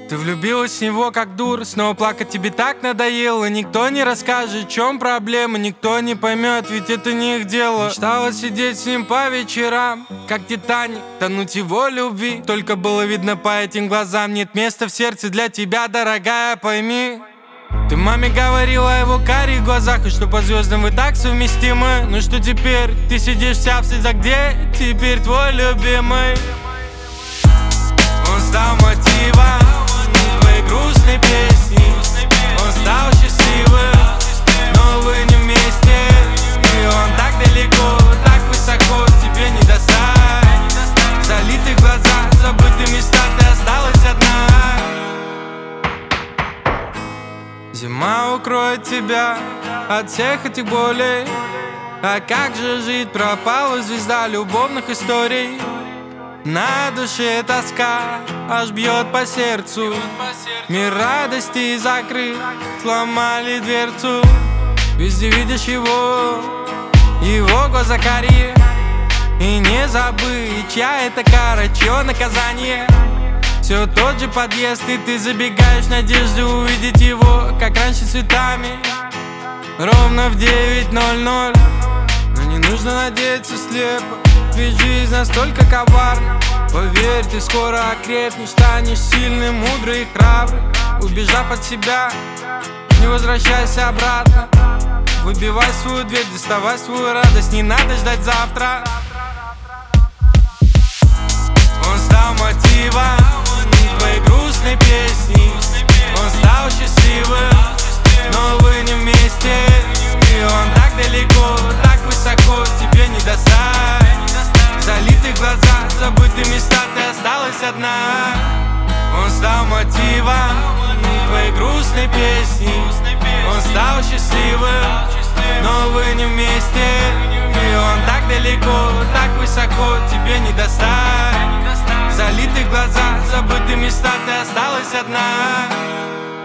Ты влюбилась в него как дур, снова плакать тебе так надоело. Никто не расскажет, в чем проблема, никто не поймет, ведь это не их дело. Мечтала сидеть с ним по вечерам, как Титаник, тонуть в его любви. Только было видно по этим глазам, нет места в сердце для тебя, дорогая, пойми. Ты маме говорила о его карих глазах, и что по звездам вы так совместимы. Ну что теперь? Ты сидишь вся в слезах, где теперь твой любимый? Он стал мотивом твоей грустной песни. Он стал счастливым, но вы не вместе. И он так далеко, так высоко, тебе не достать. В залитых глазах, забытые места, ты осталась одна. Зима укроет тебя от всех этих болей. А как же жить, пропала звезда любовных историй. На душе тоска аж бьет по сердцу. Мир радости закрыт, сломали дверцу. Везде видишь его глаза карие. И не забыть, чья это кара, чье наказание. Все тот же подъезд, и ты забегаешь в надежде увидеть его, как раньше, цветами. Ровно в 9:00. Но не нужно надеяться слепо, ведь жизнь настолько коварна. Поверь, ты скоро окрепнешь, станешь сильным, мудрый и храбрый. Убежав от себя, не возвращайся обратно. Выбивай свою дверь, доставай свою радость, не надо ждать завтра. Он стал мотивом твоей грустной песни. Он стал счастливым, но вы не вместе. И он так далеко, так высоко, тебе не достать. В залитых глазах, забытые места, ты осталась одна. Он стал мотивом твоей грустной песни. Он стал счастливым, но вы не вместе. И он так далеко, так высоко, тебе не достать. В залитых глазах, забытые места, ты осталась одна.